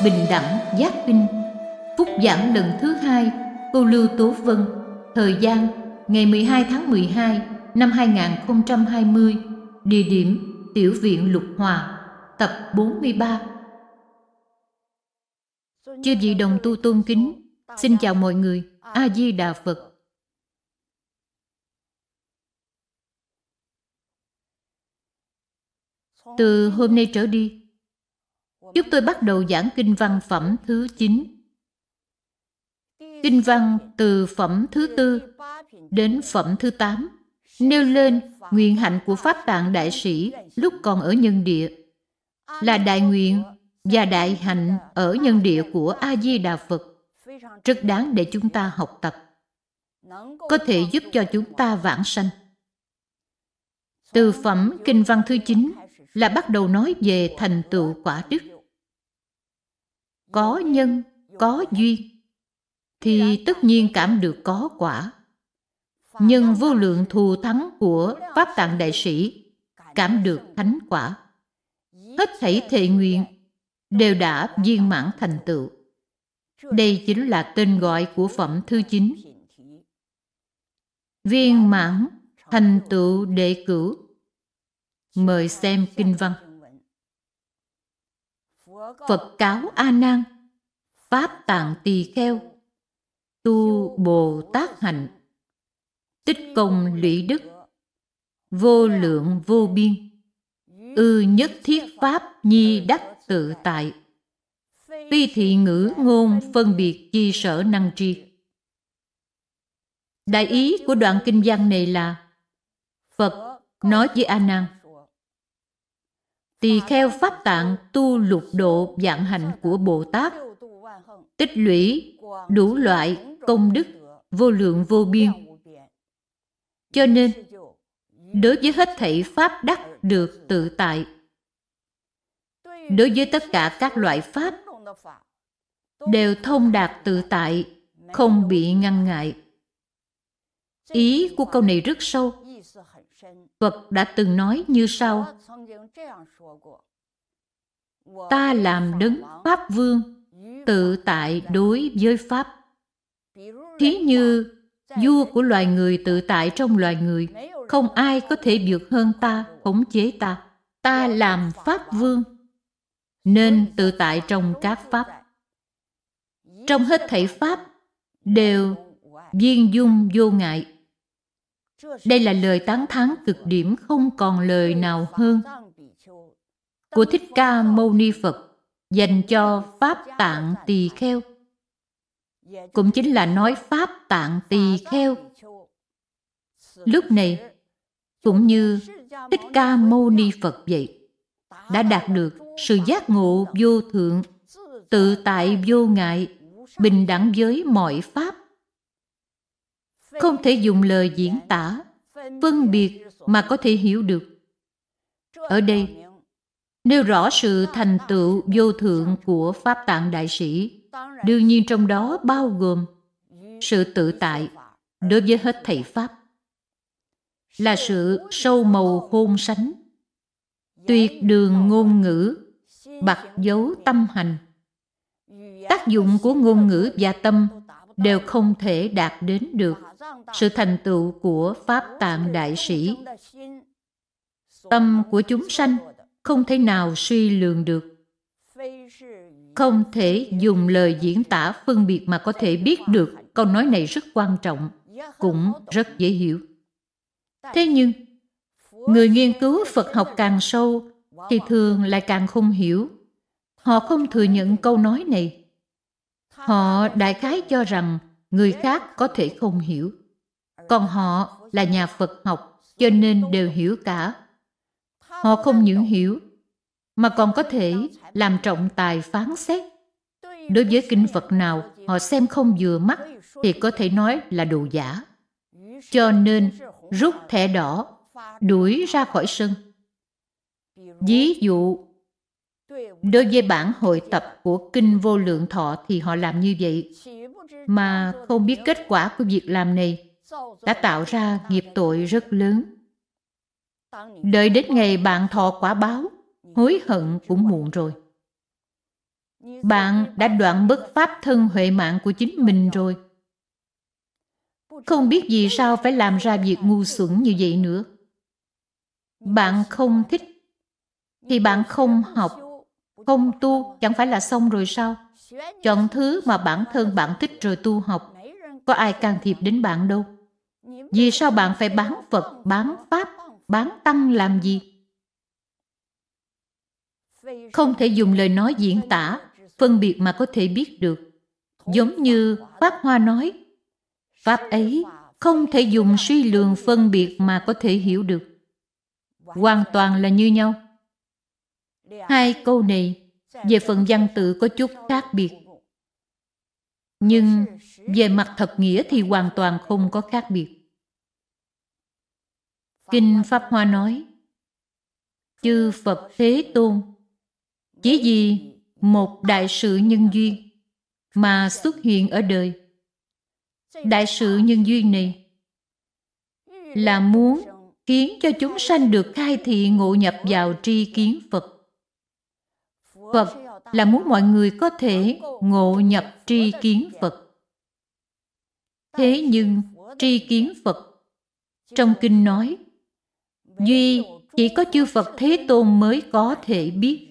Bình đẳng giác kinh. Phúc giảng lần thứ 2, cô Lưu Tố Vân. Thời gian ngày 12 tháng 12 năm 2020. Địa điểm Tiểu viện Lục Hòa. Tập 43. Chư vị đồng tu tôn kính, xin chào mọi người. A Di Đà Phật. Từ hôm nay trở đi, chúng tôi bắt đầu giảng kinh văn phẩm thứ 9. Kinh văn từ phẩm thứ 4 đến phẩm thứ 8 nêu lên nguyện hạnh của Pháp Tạng Đại Sĩ lúc còn ở nhân địa, là đại nguyện và đại hạnh ở nhân địa của A Di Đà Phật, rất đáng để chúng ta học tập, có thể giúp cho chúng ta vãng sanh. Từ phẩm kinh văn thứ 9 là bắt đầu nói về thành tựu quả đức. Có nhân, có duyên thì tất nhiên cảm được có quả. Nhân vô lượng thù thắng của Pháp Tạng Đại Sĩ cảm được thánh quả. Hết thảy thệ nguyện đều đã viên mãn thành tựu. Đây chính là tên gọi của phẩm thứ 9. Viên mãn thành tựu đệ cửu. Mời xem kinh văn. Phật cáo A Nan: Pháp Tạng Tỳ Kheo, tu Bồ Tát hạnh, tích công lũy đức, vô lượng vô biên, nhất thiết pháp nhi đắc tự tại, phi thị ngữ ngôn phân biệt chi sở năng tri. Đại ý của đoạn kinh văn này là Phật nói với A Nan: tỳ kheo Pháp Tạng tu lục độ vạn hạnh của Bồ Tát, tích lũy đủ loại công đức vô lượng vô biên. Cho nên, đối với hết thảy pháp đắc được tự tại, đối với tất cả các loại pháp đều thông đạt tự tại, không bị ngăn ngại. Ý của câu này rất sâu. Phật đã từng nói như sau: ta làm đấng Pháp Vương, tự tại đối với Pháp. Thí như vua của loài người tự tại trong loài người, không ai có thể vượt hơn ta, khống chế ta. Ta làm Pháp Vương, nên tự tại trong các Pháp. Trong hết thảy Pháp đều viên dung vô ngại. Đây là lời tán thán cực điểm, không còn lời nào hơn của Thích Ca Mâu Ni Phật dành cho Pháp Tạng Tỳ Kheo. Cũng chính là nói Pháp Tạng Tỳ Kheo lúc này cũng như Thích Ca Mâu Ni Phật vậy, đã đạt được sự giác ngộ vô thượng, tự tại vô ngại, bình đẳng với mọi Pháp. Không thể dùng lời diễn tả, phân biệt mà có thể hiểu được. Ở đây, nêu rõ sự thành tựu vô thượng của Pháp Tạng Đại Sĩ, đương nhiên trong đó bao gồm sự tự tại đối với hết thảy Pháp, là sự sâu màu khôn sánh, tuyệt đường ngôn ngữ, bặt dấu tâm hành. Tác dụng của ngôn ngữ và tâm đều không thể đạt đến được sự thành tựu của Pháp Tạng Đại Sĩ. Tâm của chúng sanh không thể nào suy lường được, không thể dùng lời diễn tả phân biệt mà có thể biết được. Câu nói này rất quan trọng, cũng rất dễ hiểu. Thế nhưng, người nghiên cứu Phật học càng sâu thì thường lại càng không hiểu. Họ không thừa nhận câu nói này. Họ đại khái cho rằng người khác có thể không hiểu. Còn họ là nhà Phật học, cho nên đều hiểu cả. Họ không những hiểu, mà còn có thể làm trọng tài phán xét. Đối với kinh Phật nào họ xem không vừa mắt thì có thể nói là đồ giả. Cho nên rút thẻ đỏ, đuổi ra khỏi sân. Ví dụ, đối với bản hội tập của Kinh Vô Lượng Thọ thì họ làm như vậy, mà không biết kết quả của việc làm này đã tạo ra nghiệp tội rất lớn. Đợi đến ngày bạn thọ quả báo, hối hận cũng muộn rồi. bạn đã đoạn mất pháp thân huệ mạng của chính mình rồi. Không biết vì sao phải làm ra việc ngu xuẩn như vậy nữa. Bạn không thích thì bạn không học, không tu, chẳng phải là xong rồi sao? Chọn thứ mà bản thân bạn thích rồi tu học. Có ai can thiệp đến bạn đâu. Vì sao bạn phải bán Phật, bán Pháp, bán Tăng làm gì? Không thể dùng lời nói diễn tả, phân biệt mà có thể biết được. Giống như Pháp Hoa nói, Pháp ấy không thể dùng suy lường phân biệt mà có thể hiểu được. Hoàn toàn là như nhau. Hai câu này về phần văn tự có chút khác biệt. Nhưng về mặt thật nghĩa thì hoàn toàn không có khác biệt. Kinh Pháp Hoa nói, chư Phật Thế Tôn chỉ vì một đại sự nhân duyên mà xuất hiện ở đời. Đại sự nhân duyên này là muốn khiến cho chúng sanh được khai thị ngộ nhập vào tri kiến Phật. Phật là muốn mọi người có thể ngộ nhập tri kiến Phật. Thế nhưng tri kiến Phật trong kinh nói, duy chỉ có chư Phật Thế Tôn mới có thể biết.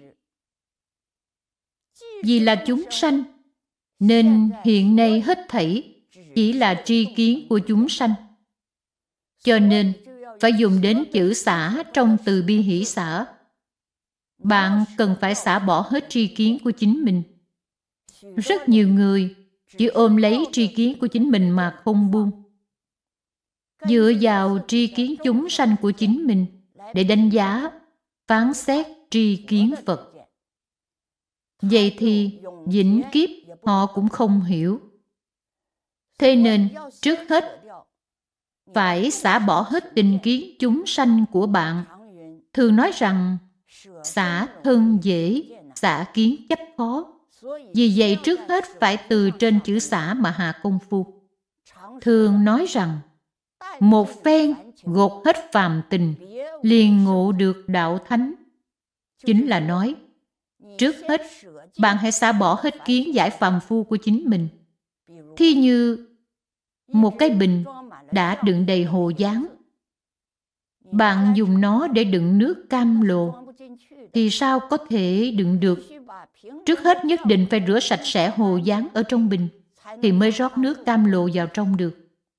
Vì là chúng sanh, nên hiện nay hết thảy chỉ là tri kiến của chúng sanh. Cho nên phải dùng đến chữ xả trong từ bi hỷ xả. Bạn cần phải xả bỏ hết tri kiến của chính mình. Rất nhiều người chỉ ôm lấy tri kiến của chính mình mà không buông. Dựa vào tri kiến chúng sanh của chính mình để đánh giá, phán xét tri kiến Phật. Vậy thì vĩnh kiếp họ cũng không hiểu. Thế nên trước hết phải xả bỏ hết tình kiến chúng sanh của bạn. Thường nói rằng xả thân dễ, xả kiến chấp khó. Vì vậy trước hết phải từ trên chữ xả mà hạ công phu. Thường nói rằng một phen gột hết phàm tình, liền ngộ được đạo thánh. Chính là nói, trước hết bạn hãy xả bỏ hết kiến giải phàm phu của chính mình. Thí như một cái bình đã đựng đầy hồ gián. Bạn dùng nó để đựng nước cam lồ, thì sao có thể đựng được? Trước hết nhất định phải rửa sạch sẽ hồ gián ở trong bình, thì mới rót nước cam lồ vào trong được.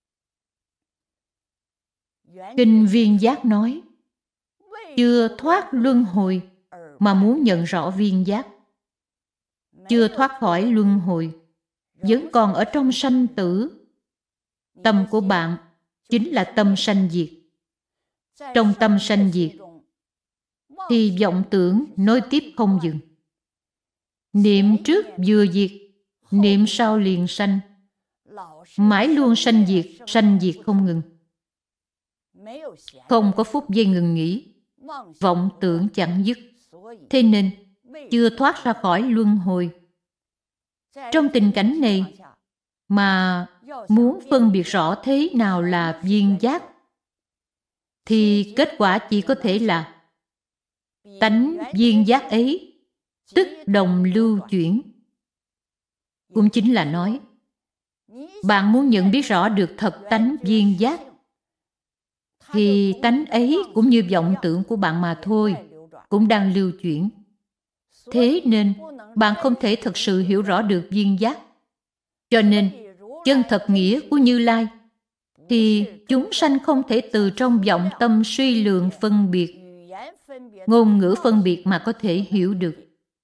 Kinh Viên Giác nói, chưa thoát luân hồi mà muốn nhận rõ viên giác. Chưa thoát khỏi luân hồi, vẫn còn ở trong sanh tử. Tâm của bạn chính là tâm sanh diệt. Trong tâm sanh diệt thì vọng tưởng nối tiếp không dừng. Niệm trước vừa diệt, niệm sau liền sanh. Mãi luôn sanh diệt không ngừng. Không có phút giây ngừng nghỉ, vọng tưởng chẳng dứt. Thế nên chưa thoát ra khỏi luân hồi. Trong tình cảnh này mà muốn phân biệt rõ thế nào là viên giác, thì kết quả chỉ có thể là tánh viên giác ấy tức đồng lưu chuyển. Cũng chính là nói, bạn muốn nhận biết rõ được thật tánh viên giác, thì tánh ấy cũng như vọng tưởng của bạn mà thôi, cũng đang lưu chuyển. Thế nên bạn không thể thực sự hiểu rõ được viên giác. Cho nên chân thật nghĩa của Như Lai thì chúng sanh không thể từ trong vọng tâm suy lượng phân biệt, ngôn ngữ phân biệt mà có thể hiểu được.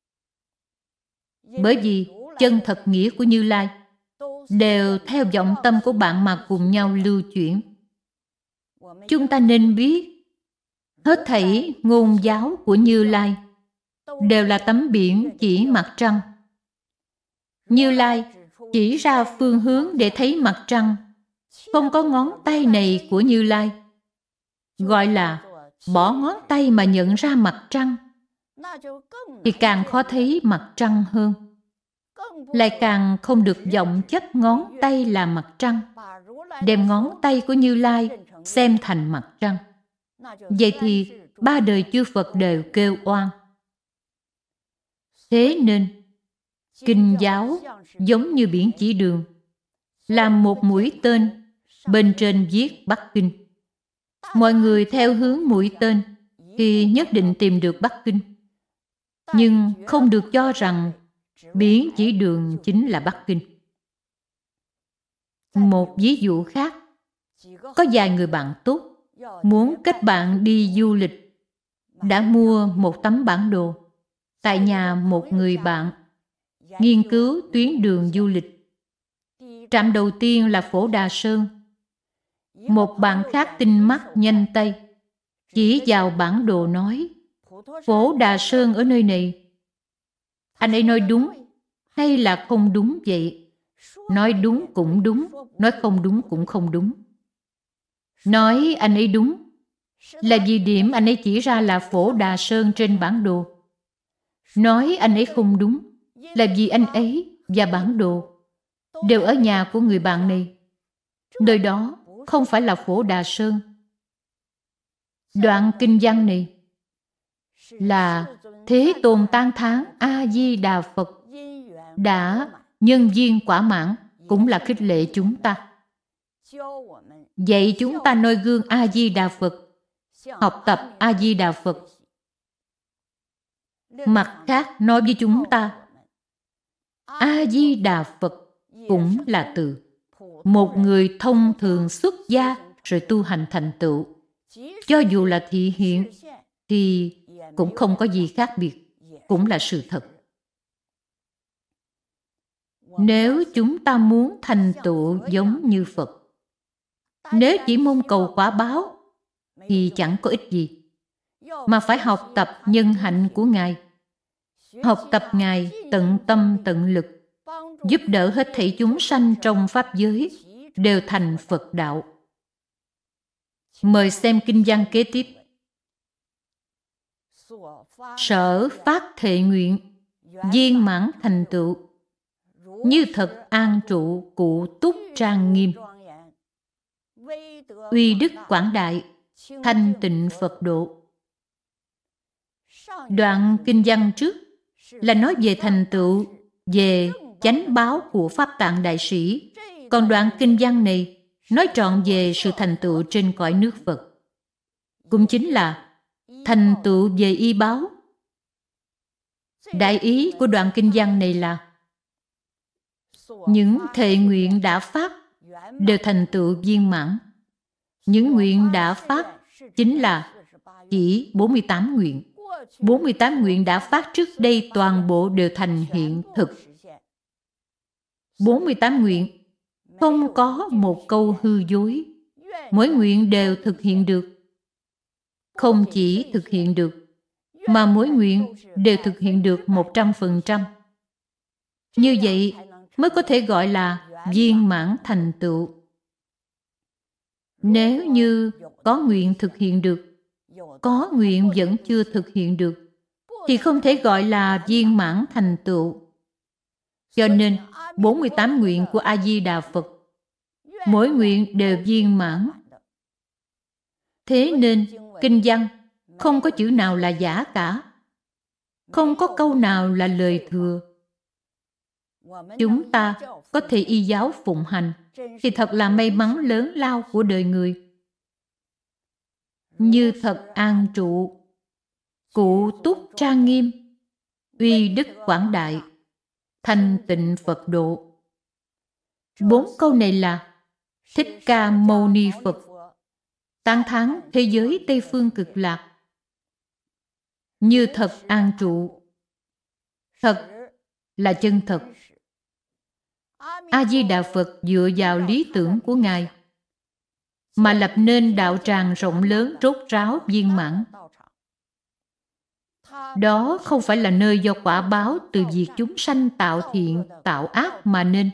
Bởi vì chân thật nghĩa của Như Lai đều theo vọng tâm của bạn mà cùng nhau lưu chuyển. Chúng ta nên biết, hết thảy ngôn giáo của Như Lai đều là tấm biển chỉ mặt trăng. Như Lai chỉ ra phương hướng để thấy mặt trăng. Không có ngón tay này của Như Lai, gọi là bỏ ngón tay mà nhận ra mặt trăng, thì càng khó thấy mặt trăng hơn. Lại càng không được vọng chấp ngón tay là mặt trăng, đem ngón tay của Như Lai xem thành mặt trăng. Vậy thì ba đời chư Phật đều kêu oan. Thế nên Kinh giáo giống như biển chỉ đường, làm một mũi tên, bên trên viết Bắc Kinh. Mọi người theo hướng mũi tên thì nhất định tìm được Bắc Kinh, nhưng không được cho rằng biển chỉ đường chính là Bắc Kinh. Một ví dụ khác, có vài người bạn tốt muốn kết bạn đi du lịch, đã mua một tấm bản đồ tại nhà một người bạn, nghiên cứu tuyến đường du lịch. Trạm đầu tiên là Phổ Đà Sơn. Một bạn khác tinh mắt nhanh tay, chỉ vào bản đồ nói, Phổ Đà Sơn ở nơi này. Anh ấy nói đúng hay là không đúng vậy? Nói đúng cũng đúng, nói không đúng cũng không đúng. Nói anh ấy đúng là vì điểm anh ấy chỉ ra là Phổ Đà Sơn trên bản đồ. Nói anh ấy không đúng là vì anh ấy và bản đồ đều ở nhà của người bạn này. Nơi đó không phải là Phổ Đà Sơn. Đoạn kinh văn này là Thế Tôn tán thán A-di-đà Phật đã nhân duyên quả mãn, cũng là khích lệ chúng ta. Vậy chúng ta noi gương A-di-đà Phật, học tập A-di-đà Phật. Mặt khác nói với chúng ta, A-di-đà Phật cũng là từ một người thông thường xuất gia rồi tu hành thành tựu. Cho dù là thị hiện thì cũng không có gì khác biệt, cũng là sự thật. Nếu chúng ta muốn thành tựu giống như Phật, nếu chỉ mong cầu quả báo thì chẳng có ích gì, mà phải học tập nhân hạnh của Ngài, học tập Ngài tận tâm tận lực, giúp đỡ hết thảy chúng sanh trong Pháp giới đều thành Phật đạo. Mời xem kinh văn kế tiếp. Sở phát thệ nguyện, viên mãn thành tựu, như thật an trụ cụ túc trang nghiêm, uy đức quảng đại, thanh tịnh Phật độ. Đoạn kinh văn trước là nói về thành tựu, về chánh báo của Pháp Tạng Đại Sĩ. Còn đoạn kinh văn này nói trọn về sự thành tựu trên cõi nước Phật, cũng chính là thành tựu về y báo. Đại ý của đoạn kinh văn này là những thệ nguyện đã phát đều thành tựu viên mãn. Những nguyện đã phát chính là chỉ 48 nguyện. 48 nguyện đã phát trước đây toàn bộ đều thành hiện thực. 48 nguyện không có một câu hư dối. Mỗi nguyện đều thực hiện được. Không chỉ thực hiện được, mà mỗi nguyện đều thực hiện được 100%. Như vậy mới có thể gọi là viên mãn thành tựu. Nếu như có nguyện thực hiện được, có nguyện vẫn chưa thực hiện được, thì không thể gọi là viên mãn thành tựu. Cho nên 48 nguyện của A-di-đà Phật, mỗi nguyện đều viên mãn. Thế nên kinh văn không có chữ nào là giả cả, không có câu nào là lời thừa. Chúng ta có thể y giáo phụng hành thì thật là may mắn lớn lao của đời người. Như thật an trụ, cụ túc trang nghiêm, uy đức quảng đại, thanh tịnh Phật độ. 4 câu này là Thích Ca Mâu Ni Phật tán thán thế giới Tây Phương Cực Lạc. Như thật an trụ, thật là chân thật. A-di-đà Phật dựa vào lý tưởng của Ngài mà lập nên đạo tràng rộng lớn rốt ráo viên mãn. Đó không phải là nơi do quả báo từ việc chúng sanh tạo thiện, tạo ác mà nên,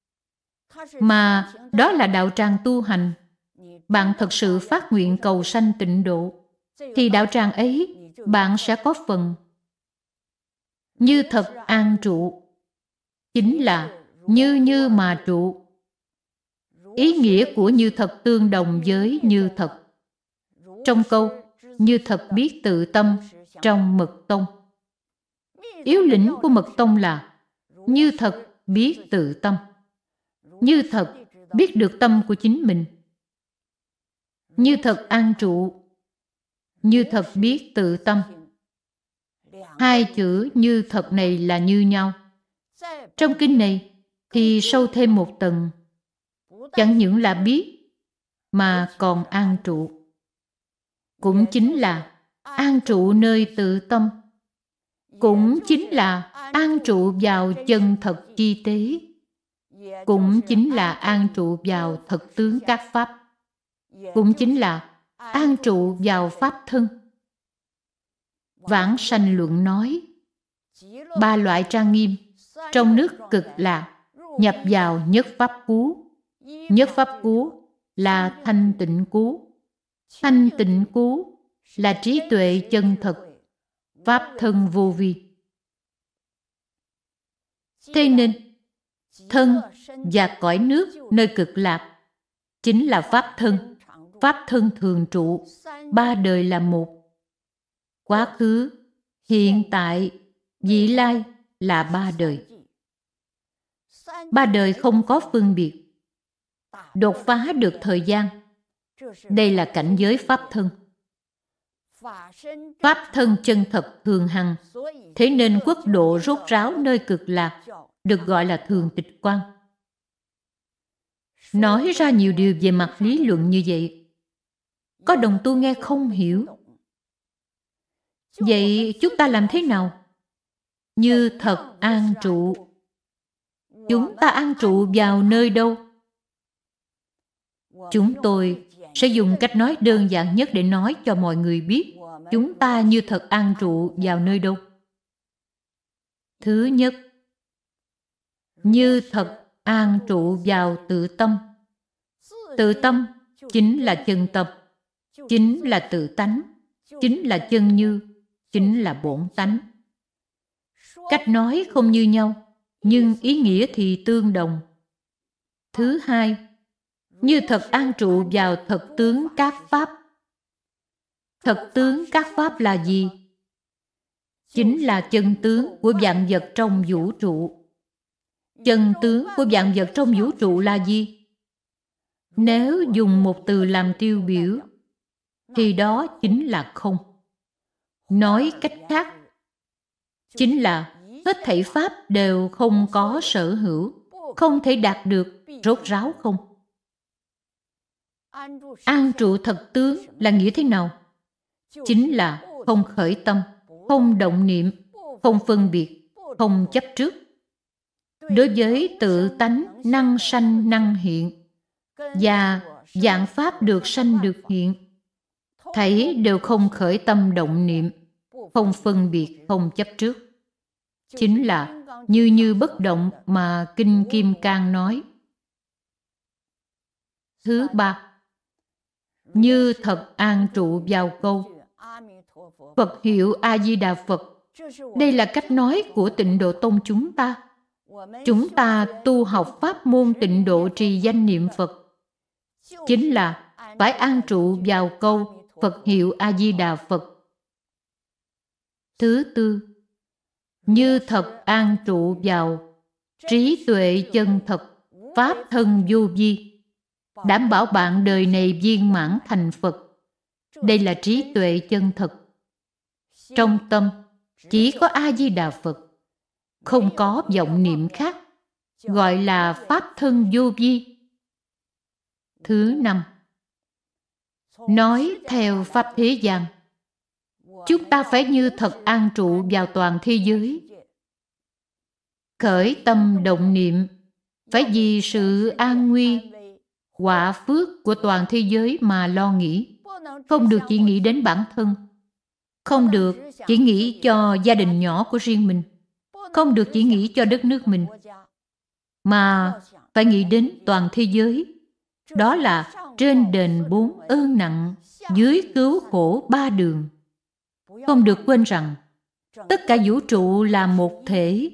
mà đó là đạo tràng tu hành. Bạn thật sự phát nguyện cầu sanh tịnh độ, thì đạo tràng ấy bạn sẽ có phần. Như thật an trụ chính là như mà trụ. Ý nghĩa của như thật tương đồng với như thật. Trong câu như thật biết tự tâm trong mật tông, yếu lĩnh của mật tông là như thật biết tự tâm, như thật biết được tâm của chính mình, như thật an trụ, như thật biết tự tâm. Hai chữ như thật này là như nhau. Trong kinh này thì sâu thêm một tầng, chẳng những là biết mà còn an trụ. Cũng chính là an trụ nơi tự tâm, cũng chính là an trụ vào chân thật chi tế, cũng chính là an trụ vào thật tướng các pháp, cũng chính là an trụ vào pháp thân. Vãng Sanh Luận nói, ba loại trang nghiêm trong nước Cực Lạc nhập vào nhất pháp cú. Nhất pháp cú là thanh tịnh cú. Thanh tịnh cú là trí tuệ chân thật, pháp thân vô vi. Thế nên thân và cõi nước nơi Cực Lạc chính là pháp thân. Pháp thân thường trụ, ba đời là một. Quá khứ, hiện tại, vị lai là ba đời. Ba đời không có phân biệt, đột phá được thời gian. Đây là cảnh giới pháp thân. Pháp thân chân thật thường hằng, thế nên quốc độ rốt ráo nơi Cực Lạc được gọi là thường tịch quan. Nói ra nhiều điều về mặt lý luận như vậy, có đồng tu nghe không hiểu. Vậy chúng ta làm thế nào? Như thật an trụ. Chúng ta an trụ vào nơi đâu? Chúng tôi sẽ dùng cách nói đơn giản nhất để nói cho mọi người biết chúng ta như thật an trụ vào nơi đâu. Thứ nhất, như thật an trụ vào tự tâm. Tự tâm chính là chân tâm, chính là tự tánh, chính là chân như, chính là bổn tánh. Cách nói không như nhau, nhưng ý nghĩa thì tương đồng. Thứ hai, như thật an trụ vào thật tướng các pháp. Thật tướng các pháp là gì? Chính là chân tướng của vạn vật trong vũ trụ. Chân tướng của vạn vật trong vũ trụ là gì? Nếu dùng một từ làm tiêu biểu, thì đó chính là không. Nói cách khác, chính là hết thảy pháp đều không có sở hữu, không thể đạt được, rốt ráo không. An trụ thật tướng là nghĩa thế nào? Chính là không khởi tâm, không động niệm, không phân biệt, không chấp trước. Đối với tự tánh năng sanh năng hiện và vạn pháp được sanh được hiện, thảy đều không khởi tâm động niệm, không phân biệt, không chấp trước. Chính là như bất động mà Kinh Kim Cang nói. Thứ ba, như thật an trụ vào câu Phật hiệu A-di-đà Phật. Đây là cách nói của Tịnh Độ Tông chúng ta. Chúng ta tu học pháp môn Tịnh Độ trì danh niệm Phật, chính là phải an trụ vào câu Phật hiệu A-di-đà Phật. Thứ tư, như thật an trụ vào trí tuệ chân thật, pháp thân vô vi, đảm bảo bạn đời này viên mãn thành Phật. Đây là trí tuệ chân thật. Trong tâm chỉ có A-di-đà Phật, không có vọng niệm khác, gọi là pháp thân vô vi. Thứ năm, nói theo pháp thế gian, chúng ta phải như thật an trụ vào toàn thế giới. Khởi tâm động niệm phải vì sự an nguy, quả phước của toàn thế giới mà lo nghĩ. Không được chỉ nghĩ đến bản thân, không được chỉ nghĩ cho gia đình nhỏ của riêng mình, không được chỉ nghĩ cho đất nước mình, mà phải nghĩ đến toàn thế giới. Đó là trên đền 4 ơn nặng, dưới cứu khổ 3 đường. Không được quên rằng tất cả vũ trụ là một thể.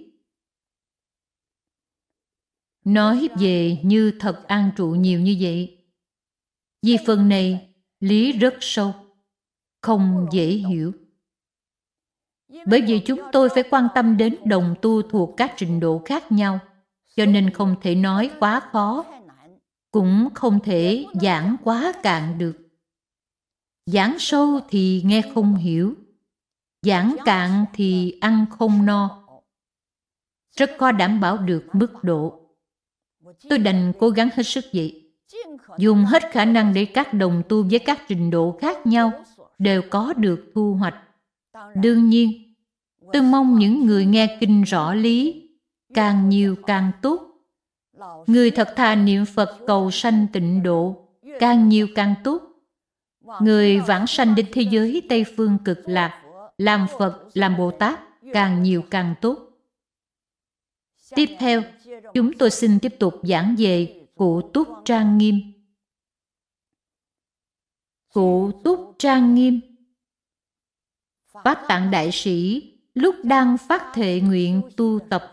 Nói về như thật an trụ nhiều như vậy, vì phần này lý rất sâu, không dễ hiểu. Bởi vì chúng tôi phải quan tâm đến đồng tu thuộc các trình độ khác nhau, cho nên không thể nói quá khó, cũng không thể giảng quá cạn được. Giảng sâu thì nghe không hiểu, giảng cạn thì ăn không no. Rất khó đảm bảo được mức độ. Tôi đành cố gắng hết sức vậy, dùng hết khả năng để các đồng tu với các trình độ khác nhau đều có được thu hoạch. Đương nhiên, tôi mong những người nghe kinh rõ lý càng nhiều càng tốt. Người thật thà niệm Phật cầu sanh tịnh độ càng nhiều càng tốt. Người vãng sanh đến thế giới Tây Phương Cực Lạc, làm Phật, làm Bồ Tát càng nhiều càng tốt. Tiếp theo, chúng tôi xin tiếp tục giảng về Cụ Túc Trang Nghiêm. Cụ Túc Trang Nghiêm. Bát Tạng Đại Sĩ lúc đang phát thệ nguyện tu tập,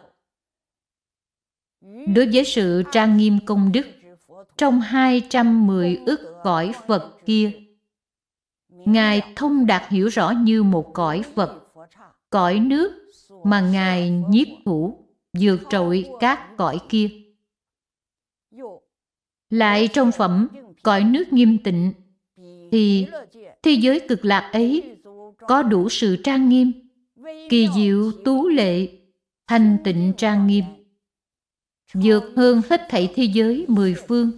đối với sự trang nghiêm công đức trong 210 ức cõi Phật kia, Ngài thông đạt hiểu rõ như một cõi Phật, cõi nước mà Ngài nhiếp thủ, vượt trội các cõi kia. Lại trong phẩm cõi nước nghiêm tịnh, thì thế giới cực lạc ấy có đủ sự trang nghiêm, kỳ diệu tú lệ, thanh tịnh trang nghiêm, vượt hơn hết thảy thế giới mười phương.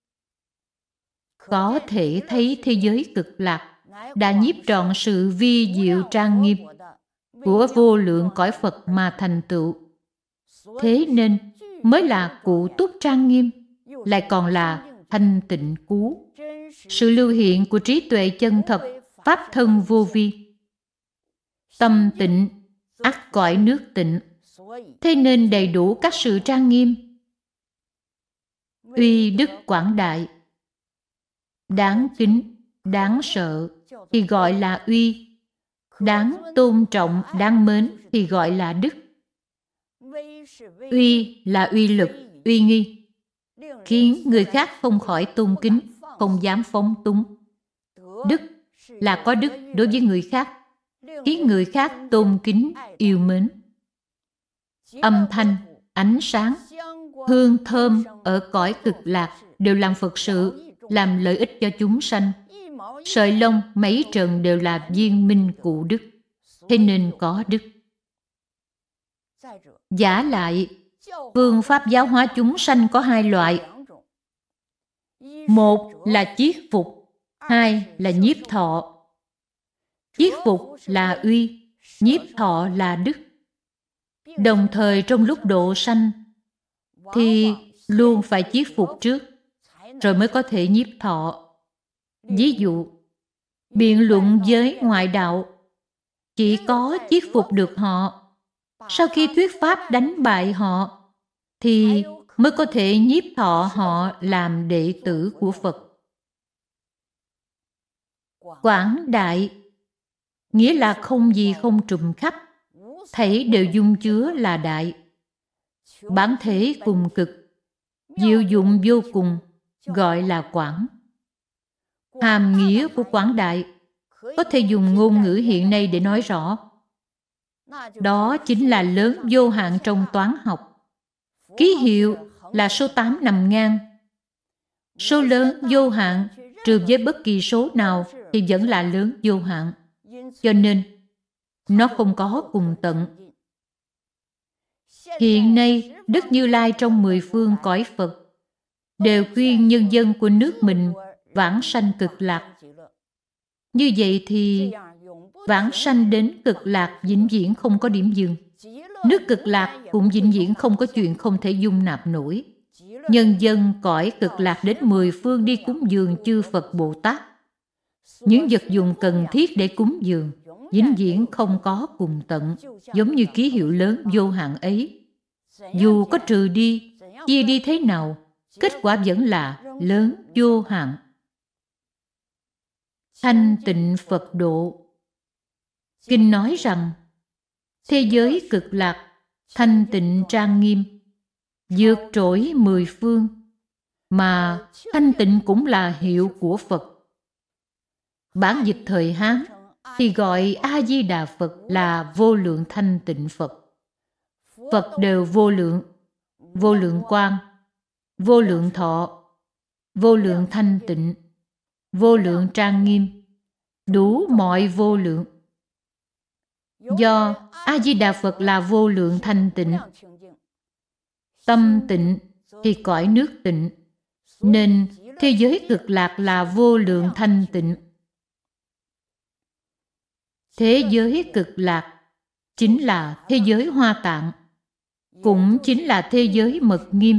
Có thể thấy thế giới cực lạc đã nhiếp trọn sự vi diệu trang nghiêm của vô lượng cõi Phật mà thành tựu. Thế nên mới là Cụ Túc Trang Nghiêm, lại còn là thanh tịnh cú, sự lưu hiện của trí tuệ chân thật, pháp thân vô vi. Tâm tịnh ắt cõi nước tịnh, thế nên đầy đủ các sự trang nghiêm. Uy đức quảng đại, đáng kính, đáng sợ thì gọi là uy, đáng tôn trọng, đáng mến thì gọi là đức. Uy là uy lực, uy nghi, khiến người khác không khỏi tôn kính, không dám phóng túng. Đức là có đức đối với người khác, khiến người khác tôn kính, yêu mến. Âm thanh, ánh sáng, hương thơm ở cõi cực lạc đều làm Phật sự, làm lợi ích cho chúng sanh. Sợi lông, mấy trần đều là viên minh cụ đức, thế nên có đức. Giả lại, phương pháp giáo hóa chúng sanh có hai loại. Một là chiết phục, hai là nhiếp thọ. Chiết phục là uy, nhiếp thọ là đức. Đồng thời trong lúc độ sanh thì luôn phải chiết phục trước, rồi mới có thể nhiếp thọ. Ví dụ, biện luận với ngoại đạo, chỉ có chiết phục được họ, sau khi thuyết pháp đánh bại họ, thì mới có thể nhiếp thọ họ làm đệ tử của Phật. Quảng đại nghĩa là không gì không trùm khắp, thảy đều dung chứa là đại. Bản thể cùng cực, diệu dụng vô cùng, gọi là quảng. Hàm nghĩa của quảng đại có thể dùng ngôn ngữ hiện nay để nói rõ. Đó chính là lớn vô hạn trong toán học. Ký hiệu là số 8 nằm ngang. Số lớn vô hạn trừ với bất kỳ số nào thì vẫn là lớn vô hạn. Cho nên nó không có cùng tận. Hiện nay Đức Như Lai trong 10 phương cõi Phật đều khuyên nhân dân của nước mình vãng sanh cực lạc. Như vậy thì vãng sanh đến cực lạc vĩnh viễn không có điểm dừng. Nước cực lạc cũng vĩnh viễn không có chuyện không thể dung nạp nổi. Nhân dân cõi cực lạc đến 10 phương đi cúng dường chư Phật Bồ Tát. Những vật dụng cần thiết để cúng dường vĩnh viễn không có cùng tận, giống như ký hiệu lớn vô hạn ấy. Dù có trừ đi, chia đi thế nào, kết quả vẫn là lớn vô hạn. Thanh tịnh Phật độ. Kinh nói rằng, thế giới cực lạc, thanh tịnh trang nghiêm, vượt trội 10 phương, mà thanh tịnh cũng là hiệu của Phật. Bản dịch thời Hán thì gọi A-di-đà Phật là vô lượng thanh tịnh Phật. Phật đều vô lượng quang, vô lượng thọ, vô lượng thanh tịnh, vô lượng trang nghiêm, đủ mọi vô lượng. Do A-di-đà Phật là vô lượng thanh tịnh, tâm tịnh thì cõi nước tịnh, nên thế giới cực lạc là vô lượng thanh tịnh. Thế giới cực lạc chính là thế giới Hoa Tạng, cũng chính là thế giới Mật Nghiêm.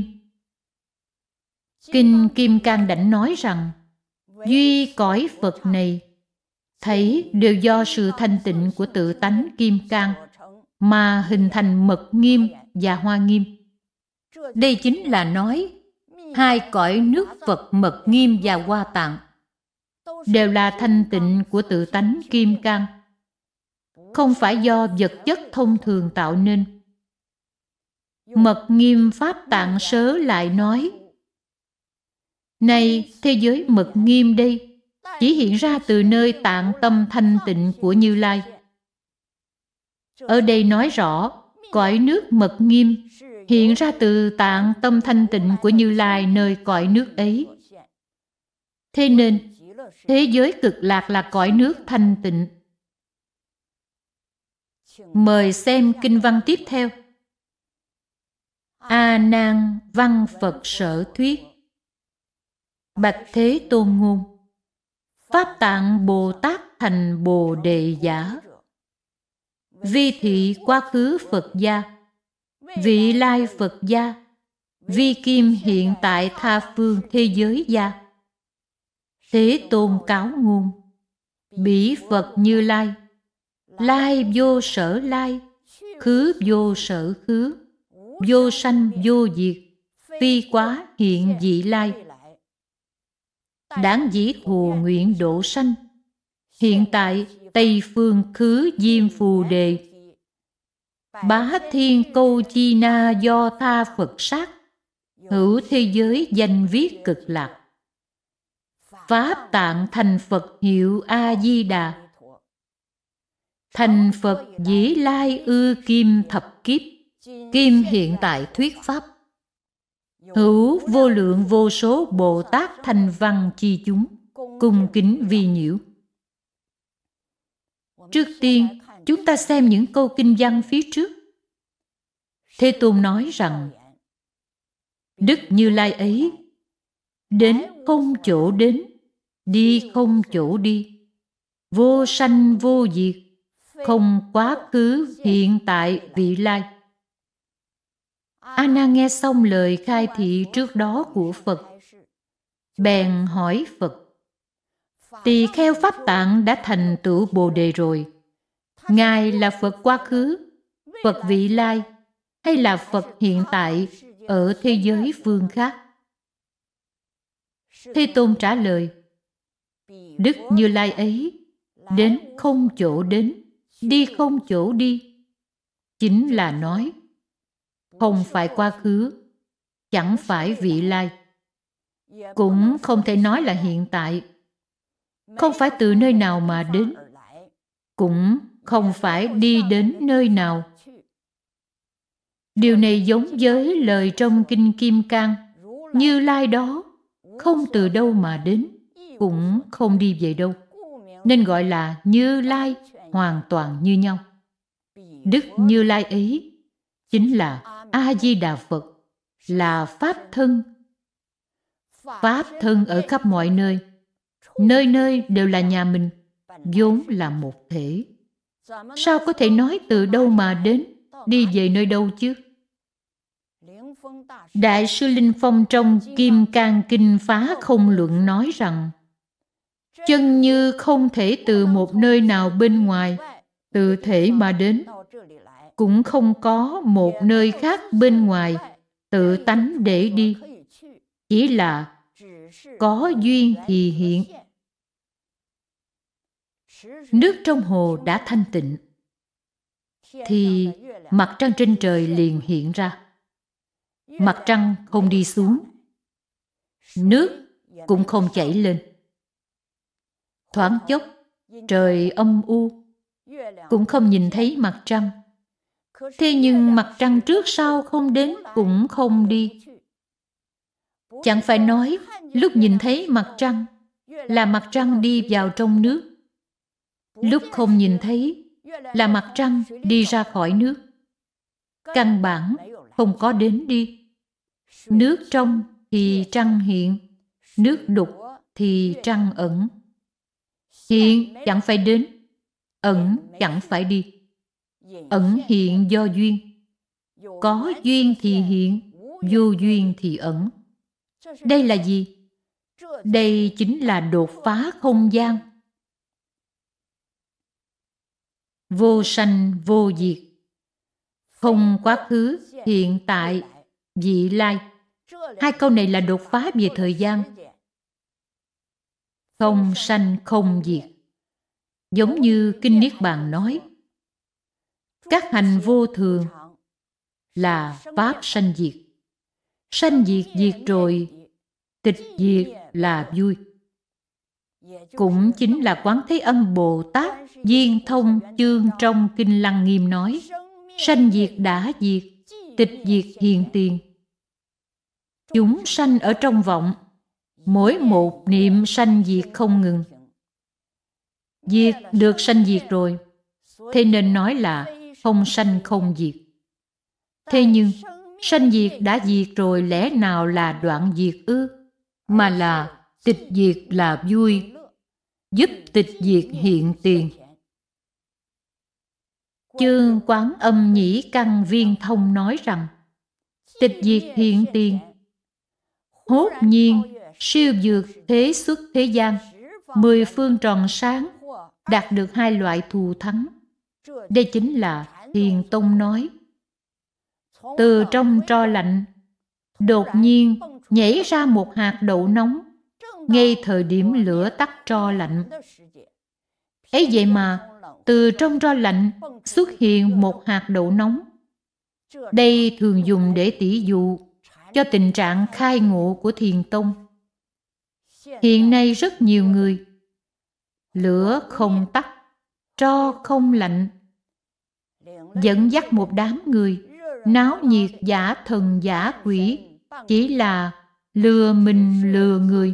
Kinh Kim Cang Đảnh nói rằng, duy cõi Phật này, thấy đều do sự thanh tịnh của tự tánh Kim Cang mà hình thành Mật Nghiêm và Hoa Nghiêm. Đây chính là nói, hai cõi nước Phật Mật Nghiêm và Hoa Tạng đều là thanh tịnh của tự tánh Kim Cang, không phải do vật chất thông thường tạo nên. Mật Nghiêm Pháp Tạng Sớ lại nói, này thế giới Mật Nghiêm đây chỉ hiện ra từ nơi tạng tâm thanh tịnh của Như Lai. Ở đây nói rõ, cõi nước Mật Nghiêm hiện ra từ tạng tâm thanh tịnh của Như Lai nơi cõi nước ấy. Thế nên, thế giới cực lạc là cõi nước thanh tịnh. Mời xem kinh văn tiếp theo. A Nan Văn Phật Sở Thuyết. Bạch Thế Tôn ngôn, Pháp Tạng Bồ Tát thành Bồ Đề Giả, vi thị quá khứ Phật gia, vị lai Phật gia, vi kim hiện tại tha phương thế giới gia. Thế Tôn cáo ngôn, bỉ Phật Như Lai, lai vô sở lai, khứ vô sở khứ, vô sanh vô diệt, phi quá hiện vị lai. Đáng dĩ thù nguyện độ sanh, hiện tại Tây phương khứ Diêm Phù Đề, bá thiên câu chi na do tha Phật sát, hữu thế giới danh viết cực lạc. Pháp tạng thành Phật hiệu A-di-đà, thành Phật dĩ lai ư kim thập kiếp, kim hiện tại thuyết pháp. Hữu vô lượng vô số Bồ Tát thành văn chi chúng, cung kính vi nhiễu. Trước tiên, chúng ta xem những câu kinh văn phía trước. Thế Tôn nói rằng, Đức Như Lai ấy, đến không chỗ đến, đi không chỗ đi, vô sanh vô diệt, không quá khứ hiện tại vị lai. A Nan nghe xong lời khai thị trước đó của Phật, bèn hỏi Phật, tỳ kheo Pháp Tạng đã thành tựu Bồ Đề rồi, Ngài là Phật quá khứ, Phật vị lai, hay là Phật hiện tại ở thế giới phương khác? Thế Tôn trả lời, Đức Như Lai ấy, đến không chỗ đến, đi không chỗ đi, chính là nói, không phải quá khứ, chẳng phải vị lai, cũng không thể nói là hiện tại, không phải từ nơi nào mà đến, cũng không phải đi đến nơi nào. Điều này giống với lời trong Kinh Kim Cang, Như Lai đó không từ đâu mà đến, cũng không đi về đâu, nên gọi là Như Lai hoàn toàn như nhau. Đức Như Lai ấy chính là A-di-đà Phật, là Pháp thân. Pháp thân ở khắp mọi nơi, nơi nơi đều là nhà mình, vốn là một thể. Sao có thể nói từ đâu mà đến, đi về nơi đâu chứ? Đại sư Linh Phong trong Kim Cang Kinh Phá Không Luận nói rằng, chân như không thể từ một nơi nào bên ngoài tự thể mà đến, cũng không có một nơi khác bên ngoài tự tánh để đi, chỉ là có duyên thì hiện. Nước trong hồ đã thanh tịnh, thì mặt trăng trên trời liền hiện ra. Mặt trăng không đi xuống, nước cũng không chảy lên. Thoáng chốc, trời âm u, cũng không nhìn thấy mặt trăng. Thế nhưng mặt trăng trước sau không đến cũng không đi. Chẳng phải nói lúc nhìn thấy mặt trăng là mặt trăng đi vào trong nước, lúc không nhìn thấy là mặt trăng đi ra khỏi nước. Căn bản không có đến đi. Nước trong thì trăng hiện, nước đục thì trăng ẩn. Hiện chẳng phải đến, ẩn chẳng phải đi. Ẩn hiện do duyên. Có duyên thì hiện, vô duyên thì ẩn. Đây là gì? Đây chính là đột phá không gian. Vô sanh vô diệt. Không quá khứ, hiện tại, vị lai. Hai câu này là đột phá về thời gian. Không sanh không diệt. Giống như Kinh Niết Bàn nói, các hành vô thường là pháp sanh diệt. Sanh diệt diệt rồi, tịch diệt là vui. Cũng chính là Quán Thế Âm Bồ Tát Viên Thông chương trong Kinh Lăng Nghiêm nói, sanh diệt đã diệt, tịch diệt hiện tiền. Chúng sanh ở trong vọng, mỗi một niệm sanh diệt không ngừng. Diệt được sanh diệt rồi, thế nên nói là không sanh không diệt. Thế nhưng sanh diệt đã diệt rồi, lẽ nào là đoạn diệt ư? Mà là tịch diệt là vui, giúp tịch diệt hiện tiền. Chương Quán Âm Nhĩ Căn Viên Thông nói rằng, tịch diệt hiện tiền, hốt nhiên siêu vượt thế xuất thế gian, 10 phương tròn sáng, đạt được 2 loại thù thắng. Đây chính là Thiền Tông nói. Từ trong tro lạnh, đột nhiên nhảy ra một hạt đậu nóng, ngay thời điểm lửa tắt tro lạnh. Ấy vậy mà, từ trong tro lạnh xuất hiện một hạt đậu nóng. Đây thường dùng để tỉ dụ cho tình trạng khai ngộ của Thiền Tông. Hiện nay rất nhiều người, lửa không tắt, tro không lạnh, dẫn dắt một đám người, náo nhiệt giả thần giả quỷ, chỉ là lừa mình lừa người,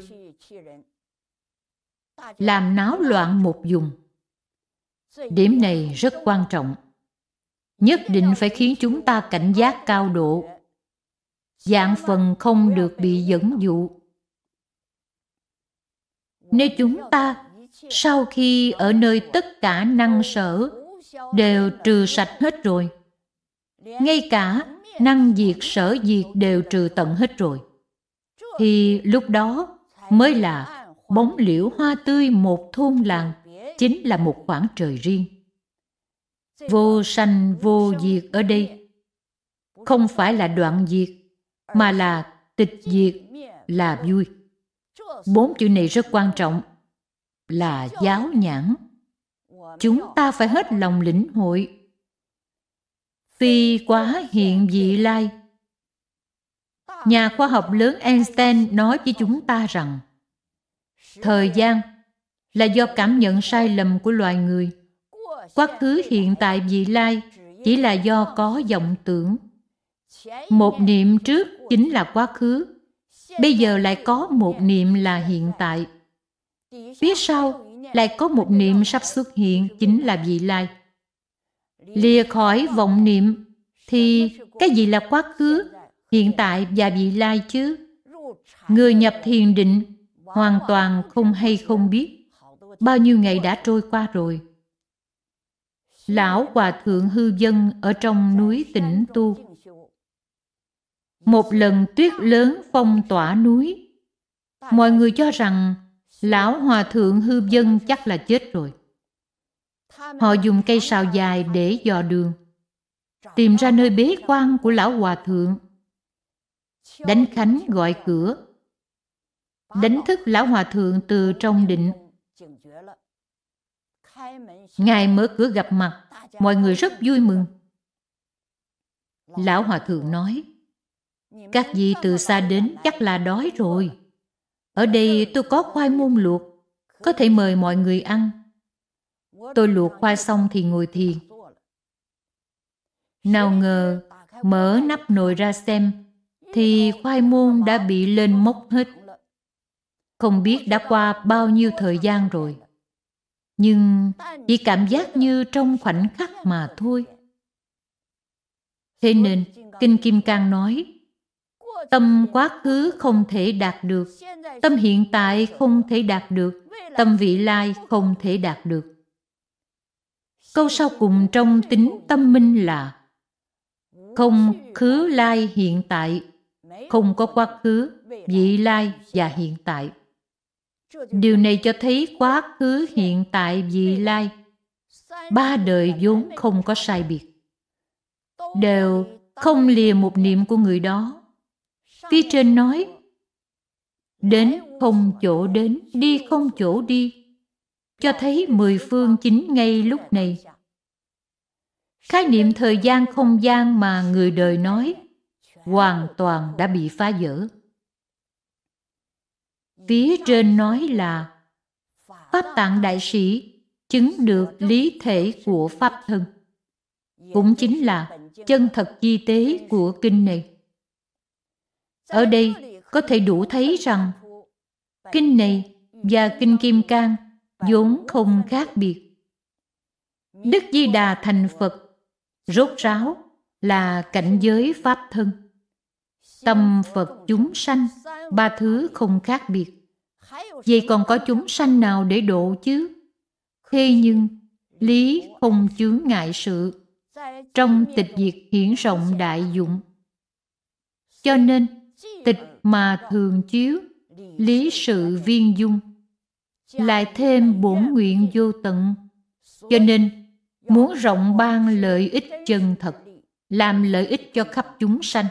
làm náo loạn một vùng. Điểm này rất quan trọng. Nhất định phải khiến chúng ta cảnh giác cao độ, vạn phần không được bị dẫn dụ. Nếu chúng ta sau khi ở nơi tất cả năng sở đều trừ sạch hết rồi, ngay cả năng diệt sở diệt đều trừ tận hết rồi, thì lúc đó mới là bóng liễu hoa tươi một thôn làng, chính là một khoảng trời riêng. Vô sanh vô diệt ở đây không phải là đoạn diệt, mà là tịch diệt là vui. 4 chữ này rất quan trọng, là giáo nhãn. Chúng ta phải hết lòng lĩnh hội. Phi quá hiện vị lai. Nhà khoa học lớn Einstein nói với chúng ta rằng thời gian là do cảm nhận sai lầm của loài người. Quá khứ hiện tại vị lai chỉ là do có vọng tưởng. Một niệm trước chính là quá khứ, bây giờ lại có một niệm là hiện tại, phía sau lại có một niệm sắp xuất hiện chính là vị lai. Lìa khỏi vọng niệm thì cái gì là quá khứ, hiện tại và vị lai chứ? Người nhập thiền định hoàn toàn không hay không biết. Bao nhiêu ngày đã trôi qua rồi. Lão Hòa Thượng Hư Vân ở trong núi Tĩnh tu. Một lần tuyết lớn phong tỏa núi, mọi người cho rằng Lão Hòa Thượng Hư Vân chắc là chết rồi. Họ dùng cây sào dài để dò đường, tìm ra nơi bế quan của Lão Hòa Thượng. Đánh khánh gọi cửa, đánh thức Lão Hòa Thượng từ trong định. Ngài mở cửa gặp mặt, mọi người rất vui mừng. Lão Hòa Thượng nói, các vị từ xa đến chắc là đói rồi. Ở đây tôi có khoai môn luộc, có thể mời mọi người ăn. tôi luộc khoai xong thì ngồi thiền. Nào ngờ mở nắp nồi ra xem thì khoai môn đã bị lên mốc hết. Không biết đã qua bao nhiêu thời gian rồi, nhưng chỉ cảm giác như trong khoảnh khắc mà thôi. Thế nên Kinh Kim Cang nói, tâm quá khứ không thể đạt được, tâm hiện tại không thể đạt được, tâm vị lai không thể đạt được. Câu sau cùng trong tính tâm minh là không khứ lai hiện tại, không có quá khứ, vị lai và hiện tại. Điều này cho thấy quá khứ, hiện tại, vị lai, ba đời vốn không có sai biệt, đều không lìa một niệm của người đó. Phía trên nói, đến không chỗ đến, đi không chỗ đi, cho thấy mười phương chính ngay lúc này. Khái niệm thời gian không gian mà người đời nói hoàn toàn đã bị phá vỡ. Phía trên nói là Pháp Tạng Đại Sĩ chứng được lý thể của Pháp thân, cũng chính là chân thật chi tế của kinh này. Ở đây có thể đủ thấy rằng kinh này và Kinh Kim Cang vốn không khác biệt. Đức Di Đà thành Phật rốt ráo là cảnh giới Pháp thân. Tâm Phật chúng sanh, ba thứ không khác biệt. Vậy còn có chúng sanh nào để độ chứ? Thế nhưng lý không chướng ngại sự, trong tịch diệt hiển rộng đại dụng. Cho nên tịch mà thường chiếu, lý sự viên dung, lại thêm bổn nguyện vô tận. Cho nên muốn rộng ban lợi ích chân thật, làm lợi ích cho khắp chúng sanh.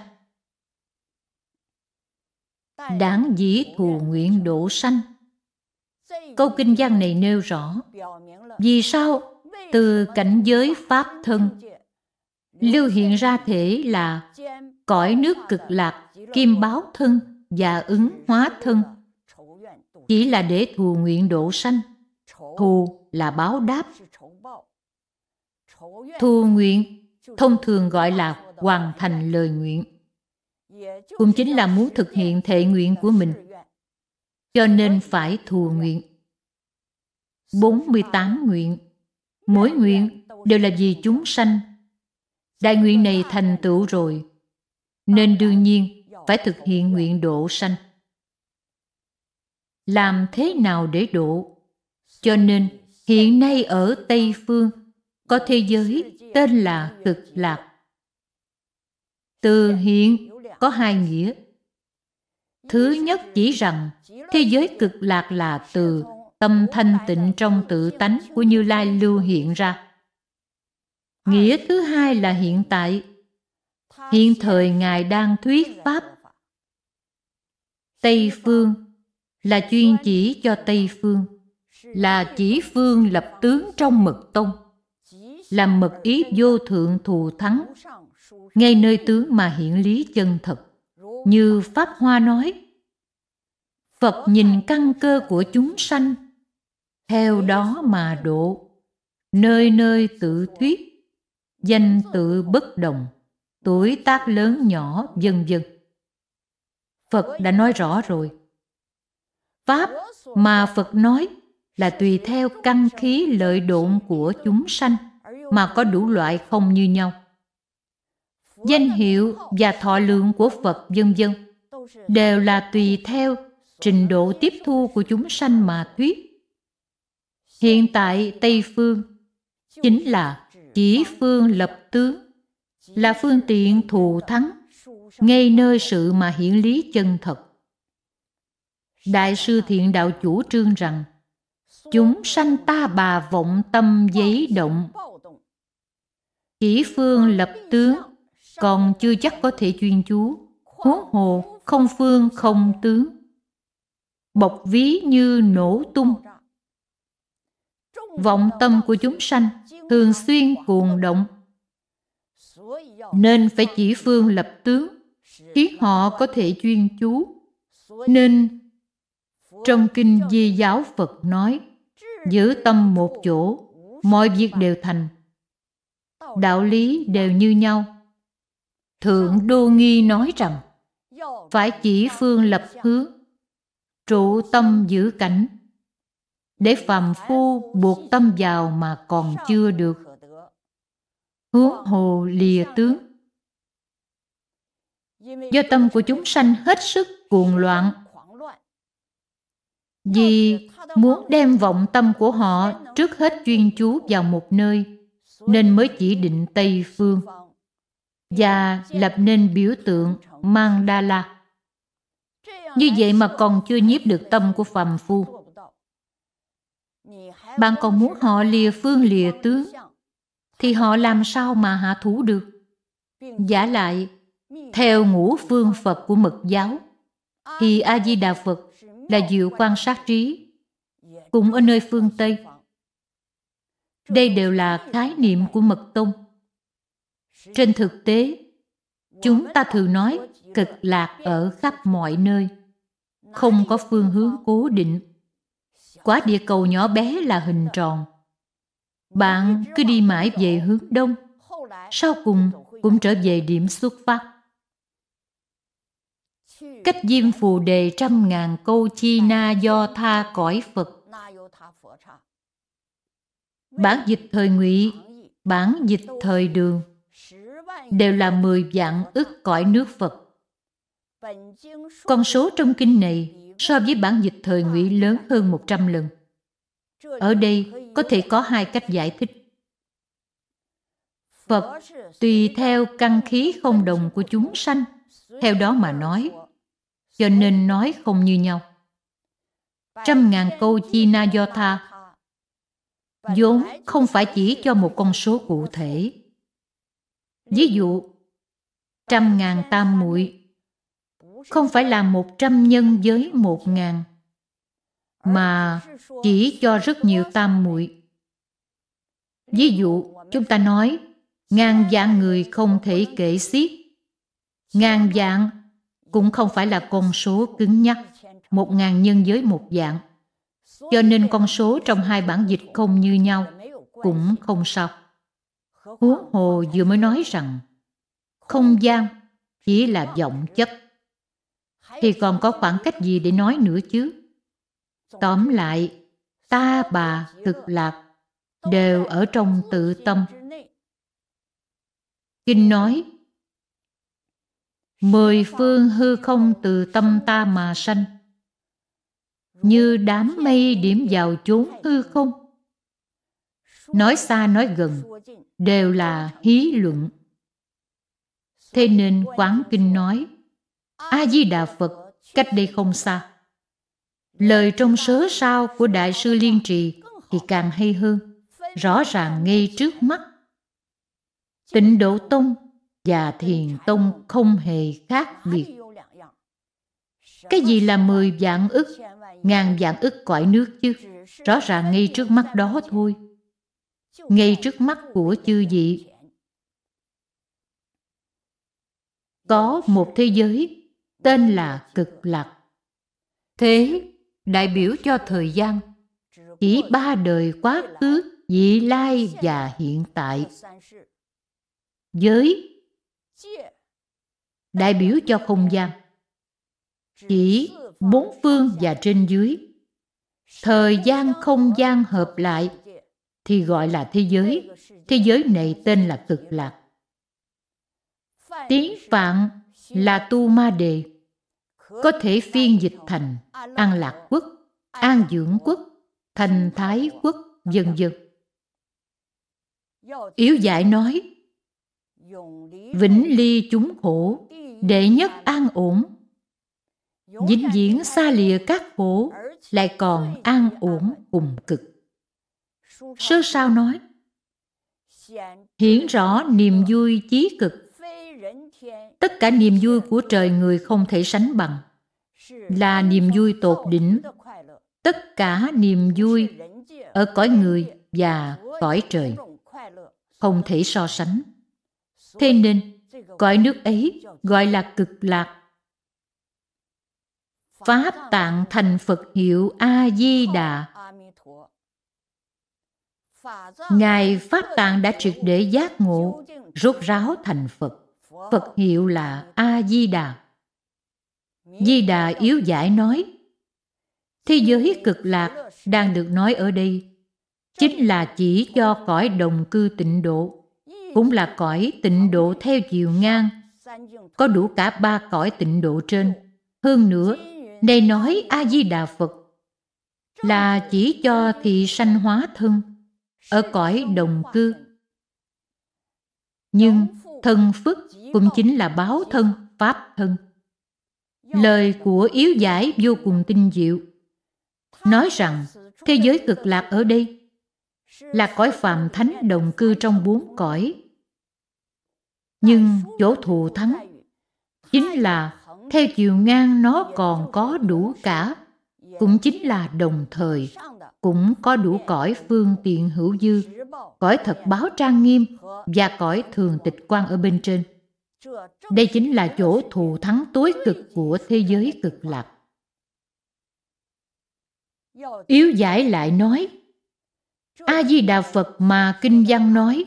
Đáng dĩ thù nguyện độ sanh. Câu kinh văn này nêu rõ vì sao từ cảnh giới Pháp thân lưu hiện ra thể là cõi nước cực lạc, kim báo thân và ứng hóa thân, chỉ là để thù nguyện độ sanh. Thù là báo đáp. Thù nguyện thông thường gọi là hoàn thành lời nguyện, cũng chính là muốn thực hiện thệ nguyện của mình, cho nên phải thù nguyện. 48 nguyện, mỗi nguyện đều là vì chúng sanh. Đại nguyện này thành tựu rồi, nên đương nhiên phải thực hiện nguyện độ sanh. Làm thế nào để độ? Cho nên hiện nay ở Tây Phương có thế giới tên là Cực Lạc. Từ hiện có hai nghĩa. Thứ nhất chỉ rằng thế giới Cực Lạc là từ tâm thanh tịnh trong tự tánh của Như Lai lưu hiện ra. Nghĩa thứ hai là hiện tại. Hiện thời Ngài đang thuyết Pháp. Tây Phương là chuyên chỉ cho Tây Phương, là chỉ phương lập tướng trong mật tông, là mật ý vô thượng thù thắng, ngay nơi tướng mà hiện lý chân thật. Như Pháp Hoa nói, Phật nhìn căn cơ của chúng sanh, theo đó mà độ, nơi nơi tự thuyết, danh tự bất đồng, tuổi tác lớn nhỏ, vân vân. Phật đã nói rõ rồi. Pháp mà Phật nói là tùy theo căn khí lợi độn của chúng sanh mà có đủ loại không như nhau. Danh hiệu và thọ lượng của Phật vân vân đều là tùy theo trình độ tiếp thu của chúng sanh mà thuyết. Hiện tại Tây Phương chính là chỉ phương lập tướng, là phương tiện thù thắng, ngay nơi sự mà hiển lý chân thật. Đại sư Thiện Đạo chủ trương rằng chúng sanh ta bà vọng tâm giấy động. Chỉ phương lập tướng còn chưa chắc có thể chuyên chú, huống hồ không phương không tướng, bộc ví như nổ tung. Vọng tâm của chúng sanh thường xuyên cuồng động, nên phải chỉ phương lập tướng, khiến họ có thể chuyên chú. Nên trong Kinh Di Giáo Phật nói, giữ tâm một chỗ, mọi việc đều thành. Đạo lý đều như nhau. Thượng Đô Nghi nói rằng, phải chỉ phương lập hướng, trụ tâm giữ cảnh, để phàm phu buộc tâm vào mà còn chưa được. Huống hồ lìa tướng. Do tâm của chúng sanh hết sức cuồng loạn, vì muốn đem vọng tâm của họ trước hết chuyên chú vào một nơi, nên mới chỉ định Tây Phương và lập nên biểu tượng Mandala. Như vậy mà còn chưa nhiếp được tâm của phàm phu. Bạn còn muốn họ lìa phương lìa tướng, thì họ làm sao mà hạ thủ được? Vả lại, theo ngũ phương Phật của Mật giáo, thì A-di-đà Phật là diệu quan sát trí, cũng ở nơi phương Tây. Đây đều là khái niệm của Mật tông. Trên thực tế, chúng ta thường nói cực lạc ở khắp mọi nơi, không có phương hướng cố định. Quả địa cầu nhỏ bé là hình tròn. Bạn cứ đi mãi về hướng đông, sau cùng cũng trở về điểm xuất phát. Cách Diêm Phù Đề 100.000 câu chi na do tha cõi Phật. Bản dịch thời Ngụy, bản dịch thời Đường đều là 10 vạn ức cõi nước Phật. Con số trong kinh này so với bản dịch thời Ngụy lớn hơn 100 lần. Ở đây có thể có hai cách giải thích. Phật tùy theo căn khí không đồng của chúng sanh, theo đó mà nói, cho nên nói không như nhau. 100.000 câu chi na do tha vốn không phải chỉ cho một con số cụ thể. Ví dụ, 100.000 tam muội không phải là 100 nhân với 1.000, mà chỉ cho rất nhiều tam muội. Ví dụ, chúng ta nói ngàn vạn người không thể kể xiết. Ngàn vạn cũng không phải là con số cứng nhắc, 1.000 nhân với 1 vạn. Cho nên con số trong hai bản dịch không như nhau, cũng không sao. Huống hồ vừa mới nói rằng không gian chỉ là vọng chất, thì còn có khoảng cách gì để nói nữa chứ? Tóm lại, ta bà cực lạc đều ở trong tự tâm. Kinh nói, 10 phương hư không từ tâm ta mà sanh, như đám mây điểm vào chốn hư không. Nói xa nói gần đều là hí luận. Thế nên Quán Kinh nói, A-di-đà Phật cách đây không xa. Lời trong sớ sao của Đại sư Liên Trì thì càng hay hơn, rõ ràng ngay trước mắt. Tịnh Độ Tông và Thiền Tông không hề khác biệt. Cái gì là 10 vạn ức, ngàn vạn ức cõi nước chứ? Rõ ràng ngay trước mắt đó thôi. Ngay trước mắt của chư vị. Có một thế giới tên là Cực Lạc. Thế đại biểu cho thời gian, chỉ 3 đời quá khứ, vị lai và hiện tại. Giới đại biểu cho không gian, chỉ 4 phương và trên dưới. Thời gian không gian hợp lại thì gọi là thế giới. Thế giới này tên là Cực Lạc. Tiếng Phạn là Tu Ma Đề, có thể phiên dịch thành An Lạc Quốc, An Dưỡng Quốc, Thành Thái Quốc, vân vân. Yếu giải nói, vĩnh ly chúng khổ, đệ nhất an ổn. Vĩnh viễn xa lìa các khổ, lại còn an ổn cùng cực. Sơ sao nói, hiển rõ niềm vui chí cực. Tất cả niềm vui của trời người không thể sánh bằng, là niềm vui tột đỉnh. Tất cả niềm vui ở cõi người và cõi trời không thể so sánh. Thế nên cõi nước ấy gọi là Cực Lạc. Pháp tạng thành Phật hiệu A-di-đà. Ngài Pháp Tạng đã triệt để giác ngộ, rốt ráo thành Phật. Phật hiệu là A-di-đà. Di Đà yếu giải nói, thế giới cực lạc đang được nói ở đây chính là chỉ cho cõi đồng cư tịnh độ, cũng là cõi tịnh độ theo chiều ngang, có đủ cả 3 cõi tịnh độ trên. Hơn nữa, đây nói A-di-đà Phật là chỉ cho thị sanh hóa thân ở cõi đồng cư. Nhưng thân phước cũng chính là báo thân, pháp thân. Lời của yếu giải vô cùng tinh diệu, nói rằng thế giới cực lạc ở đây là cõi phàm thánh đồng cư trong 4 cõi. Nhưng chỗ thù thắng chính là theo chiều ngang nó còn có đủ cả, cũng chính là đồng thời cũng có đủ cõi phương tiện hữu dư, cõi thật báo trang nghiêm và cõi thường tịch quan ở bên trên. Đây chính là chỗ thù thắng tối cực của thế giới cực lạc. Yếu giải lại nói, A-di-đà Phật mà kinh văn nói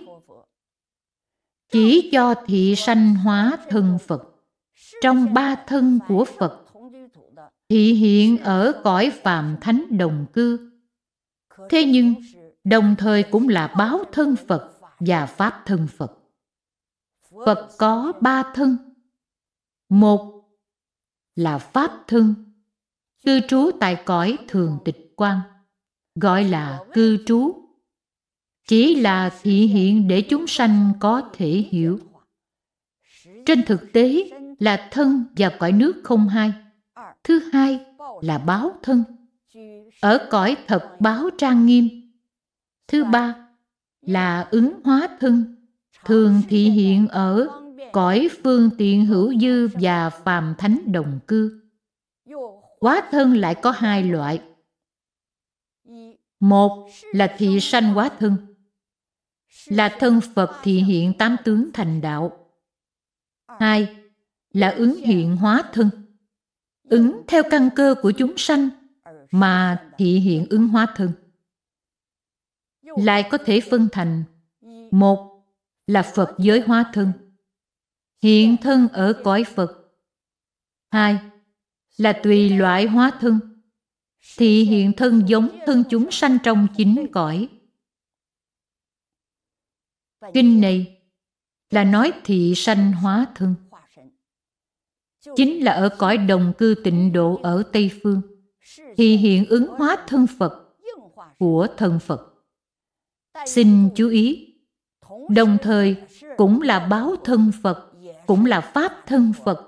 chỉ cho thị sanh hóa thân Phật trong 3 thân của Phật, thị hiện ở cõi phàm thánh đồng cư. Thế nhưng đồng thời cũng là báo thân Phật và pháp thân Phật. Phật có 3 thân. Một là pháp thân, cư trú tại cõi thường tịch quan, gọi là cư trú, chỉ là thị hiện để chúng sanh có thể hiểu. Trên thực tế là thân và cõi nước không hai. Thứ hai là báo thân, ở cõi thật báo trang nghiêm. Thứ ba là ứng hóa thân, thường thị hiện ở cõi phương tiện hữu dư và phàm thánh đồng cư. Hóa thân lại có 2 loại. Một là thị sanh hóa thân, là thân Phật thị hiện 8 tướng thành đạo. 2 là ứng hiện hóa thân, ứng theo căn cơ của chúng sanh mà thị hiện ứng hóa thân. Lại có thể phân thành: một là Phật giới hóa thân, hiện thân ở cõi Phật. 2 là tùy loại hóa thân, thị hiện thân giống thân chúng sanh trong 9 cõi. Kinh này là nói thị sanh hóa thân, chính là ở cõi đồng cư tịnh độ ở Tây Phương, thì hiện ứng hóa thân Phật của thân Phật. Xin chú ý, đồng thời cũng là báo thân Phật, cũng là pháp thân Phật.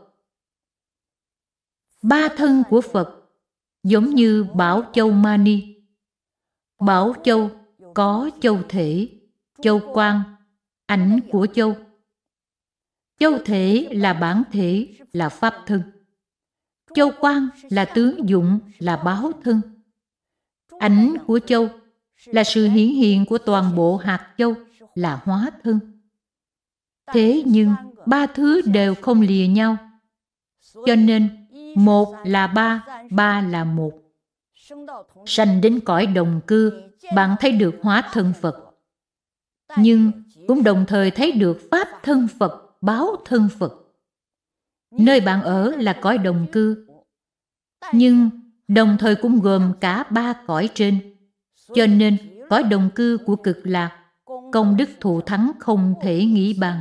3 thân của Phật giống như Bảo Châu Mani. Bảo Châu có châu thể, châu quan, ảnh của châu. Châu thể là bản thể, là pháp thân. Châu quan là tướng dụng, là báo thân. Ảnh của châu là sự hiển hiện của toàn bộ hạt châu, là hóa thân. Thế nhưng 3 thứ đều không lìa nhau, cho nên 1 là 3, 3 là 1. Sanh đến cõi đồng cư, bạn thấy được hóa thân Phật, nhưng cũng đồng thời thấy được pháp thân Phật, báo thân Phật. Nơi bạn ở là cõi đồng cư, nhưng đồng thời cũng gồm cả 3 cõi trên. Cho nên cõi đồng cư của cực lạc, công đức thù thắng không thể nghĩ bàn.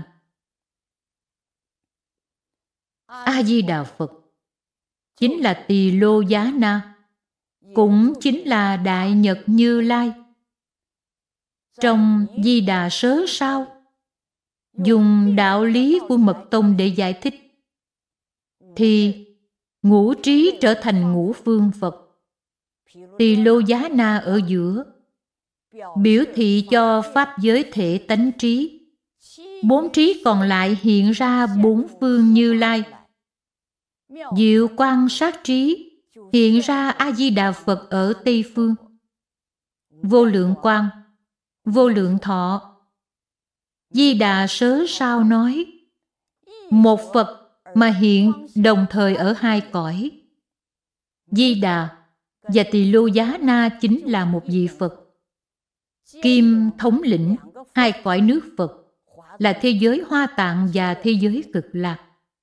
A-di-đà Phật chính là Tỳ Lô Giá Na, cũng chính là Đại Nhật Như Lai. Trong Di Đà Sớ Sao dùng đạo lý của Mật Tông để giải thích, thì ngũ trí trở thành ngũ phương Phật. Tỳ Lô Giá Na ở giữa, biểu thị cho pháp giới thể tánh trí. 4 trí còn lại hiện ra 4 phương Như Lai. Diệu quan sát trí hiện ra A-di-đà Phật ở Tây Phương. Vô lượng quan, vô lượng thọ. Di Đà Sớ Sao nói, một Phật mà hiện đồng thời ở 2 cõi. Di Đà và Tỳ Lô Giá Na chính là một vị Phật. Kim thống lĩnh hai cõi nước Phật là thế giới Hoa Tạng và thế giới Cực Lạc.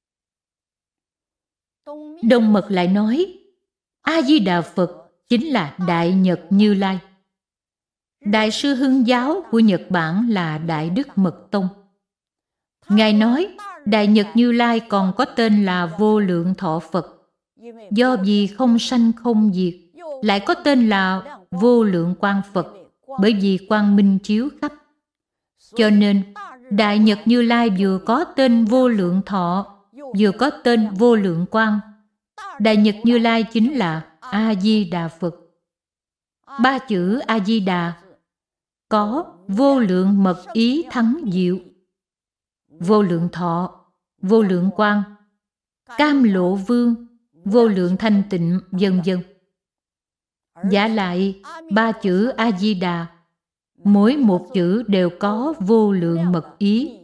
Đông Mật lại nói, A-di-đà Phật chính là Đại Nhật Như Lai. Đại sư Hưng giáo của Nhật Bản là Đại Đức Mật Tông. Ngài nói, Đại Nhật Như Lai còn có tên là Vô Lượng Thọ Phật, do vì không sanh không diệt, lại có tên là Vô Lượng Quang Phật, bởi vì quang minh chiếu khắp. Cho nên, Đại Nhật Như Lai vừa có tên Vô Lượng Thọ, vừa có tên Vô Lượng Quang. Đại Nhật Như Lai chính là A-di-đà Phật. Ba chữ A-di-đà có vô lượng mật ý thắng diệu, vô lượng thọ, vô lượng quang, cam lộ vương, vô lượng thanh tịnh, vân vân. Giả lại, ba chữ A-di-đà, mỗi một chữ đều có vô lượng mật ý.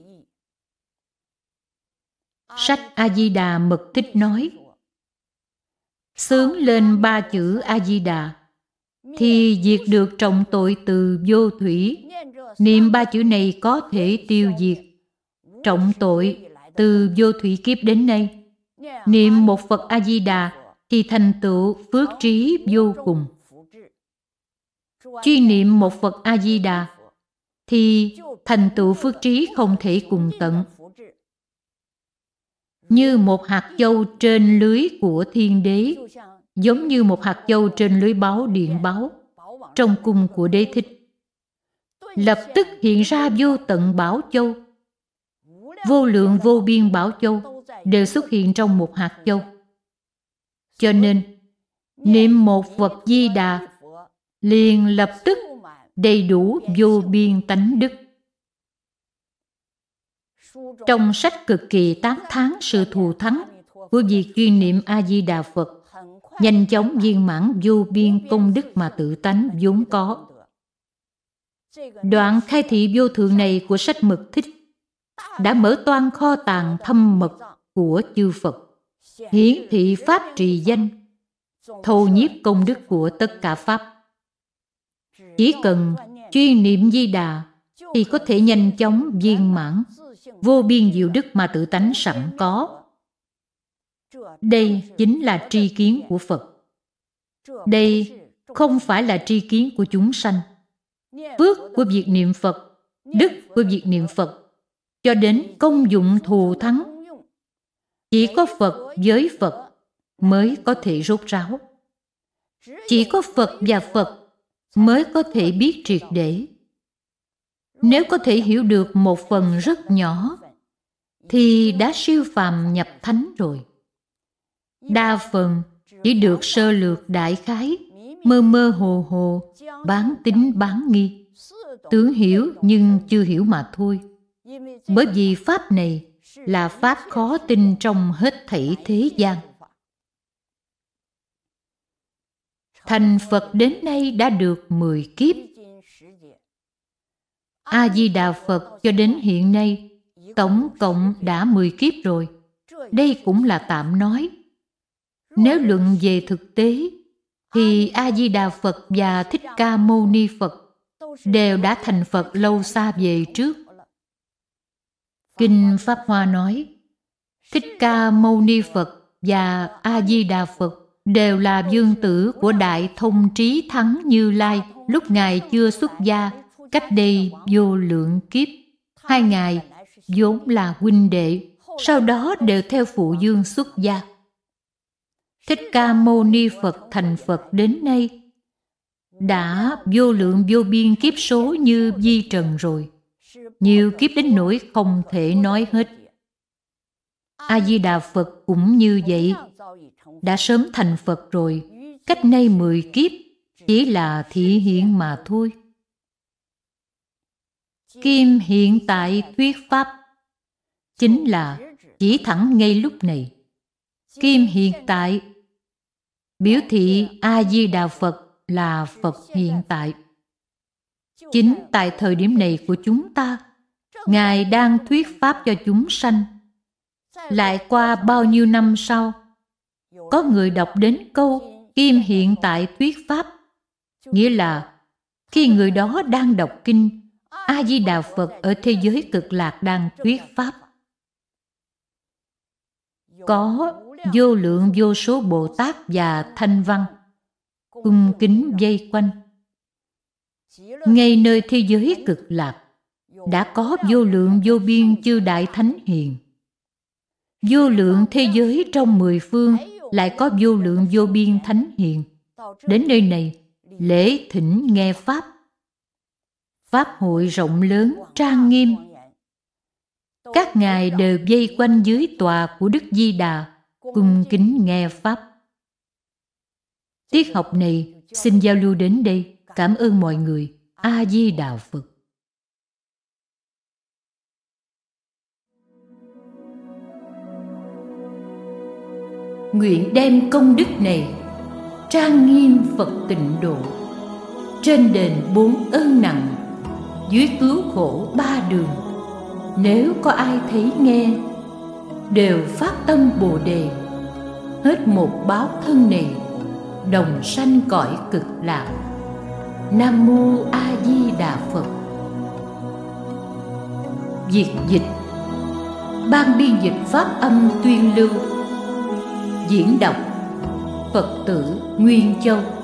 Sách A-di-đà Mật Thích nói, xướng lên ba chữ A-di-đà, thì diệt được trọng tội từ vô thủy. Niệm ba chữ này có thể tiêu diệt trọng tội từ vô thủy kiếp đến nay. Niệm một Phật A-di-đà thì thành tựu phước trí vô cùng. Truy niệm một Phật A-di-đà thì thành tựu phước trí không thể cùng tận. Như một hạt châu trên lưới của thiên đế, giống như một hạt châu trên lưới báo điện báo trong cung của Đế Thích. Lập tức hiện ra vô tận bảo châu, vô lượng vô biên bảo châu đều xuất hiện trong một hạt châu. Cho nên, niệm một Phật Di Đà liền lập tức đầy đủ vô biên tánh đức. Trong sách cực kỳ tán thán sự thù thắng của việc chuyên niệm A-di-đà Phật, nhanh chóng viên mãn vô biên công đức mà tự tánh vốn có. Đoạn khai thị vô thượng này của sách Mật Thích đã mở toang kho tàng thâm mật của chư Phật, hiển thị pháp trì danh, thâu nhiếp công đức của tất cả pháp. Chỉ cần chuyên niệm Di Đà thì có thể nhanh chóng viên mãn vô biên diệu đức mà tự tánh sẵn có. Đây chính là tri kiến của Phật. Đây không phải là tri kiến của chúng sanh. Phước của việc niệm Phật, đức của việc niệm Phật, cho đến công dụng thù thắng, chỉ có Phật với Phật mới có thể rốt ráo. Chỉ có Phật và Phật mới có thể biết triệt để. Nếu có thể hiểu được một phần rất nhỏ thì đã siêu phàm nhập thánh rồi. Đa phần chỉ được sơ lược đại khái, mơ mơ hồ hồ, bán tín bán nghi, tưởng hiểu nhưng chưa hiểu mà thôi. Bởi vì pháp này là pháp khó tin trong hết thảy thế gian. Thành Phật đến nay đã được 10 kiếp. A-di-đà Phật cho đến hiện nay tổng cộng đã 10 kiếp rồi. Đây cũng là tạm nói. Nếu luận về thực tế thì A-di-đà Phật và Thích Ca Mâu Ni Phật đều đã thành Phật lâu xa về trước. Kinh Pháp Hoa nói, Thích Ca Mâu Ni Phật và A-di-đà Phật đều là vương tử của Đại Thông Trí Thắng Như Lai lúc Ngài chưa xuất gia, cách đây vô lượng kiếp. Hai Ngài vốn là huynh đệ, sau đó đều theo phụ vương xuất gia. Thích Ca Mâu Ni Phật thành Phật đến nay đã vô lượng vô biên kiếp số như vi trần rồi, nhiều kiếp đến nỗi không thể nói hết. A-di-đà Phật cũng như vậy, đã sớm thành Phật rồi, cách nay 10 kiếp, chỉ là thị hiện mà thôi. Kim hiện tại thuyết pháp chính là chỉ thẳng ngay lúc này. Kim hiện tại biểu thị A-di-đà Phật là Phật hiện tại. Chính tại thời điểm này của chúng ta, Ngài đang thuyết pháp cho chúng sanh. Lại qua bao nhiêu năm sau, có người đọc đến câu Kim hiện tại thuyết pháp, nghĩa là Khi người đó đang đọc kinh, A Di Đà Phật ở thế giới Cực Lạc đang thuyết pháp. Có vô lượng vô số Bồ Tát và Thanh Văn cung kính vây quanh. Ngay nơi thế giới Cực Lạc đã có vô lượng vô biên chư Đại Thánh Hiền. Vô lượng thế giới trong 10 phương lại có vô lượng vô biên Thánh Hiền. Đến nơi này, lễ thỉnh nghe Pháp. Pháp hội rộng lớn, trang nghiêm. Các ngài đều vây quanh dưới tòa của Đức Di Đà, cung kính nghe Pháp. Tiết học này xin giao lưu đến đây. Cảm ơn mọi người. A Di Đà Phật. Nguyện đem công đức này trang nghiêm Phật tịnh độ, trên đền 4 ơn nặng, dưới cứu khổ 3 đường. Nếu có ai thấy nghe, đều phát tâm Bồ Đề, hết một báo thân này, đồng sanh cõi Cực Lạc. Nam Mô A Di Đà Phật. Việt dịch. Ban biên dịch pháp âm tuyên lưu. Diễn đọc Phật tử Nguyên Châu.